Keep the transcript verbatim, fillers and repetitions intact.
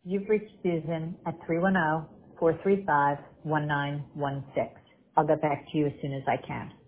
You've reached Susan at three one zero, four three five, one nine one six. I'll get back to you as soon as I can.